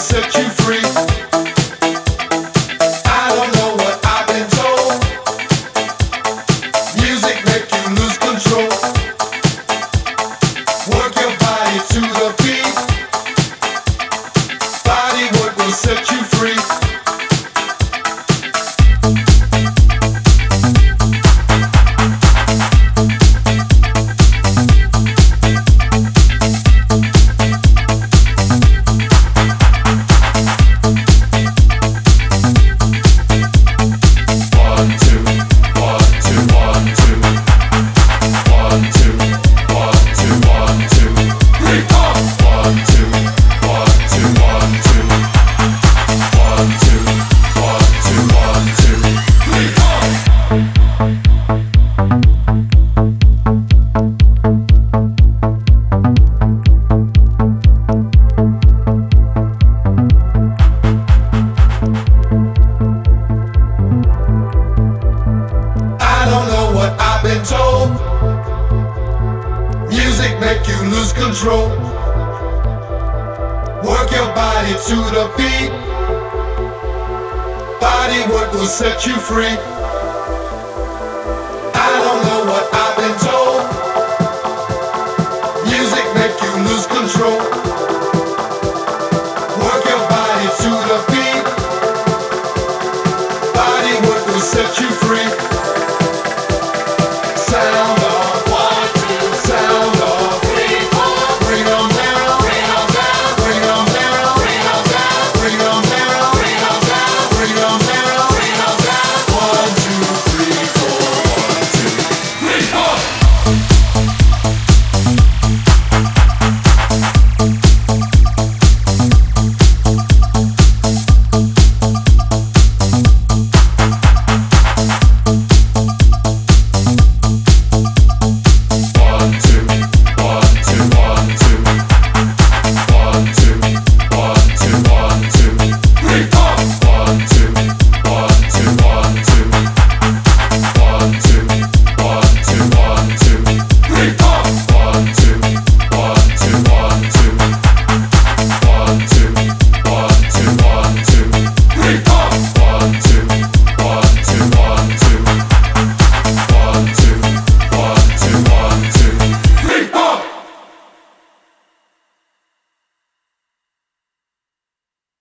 set you free. I don't know what I've been told. Music make you lose control. Work your body to the beat. Body work will set you free. Told. Music make you lose control. Work your body to the beat. Body work will set you free. I don't know what I've been told. Music make you lose control.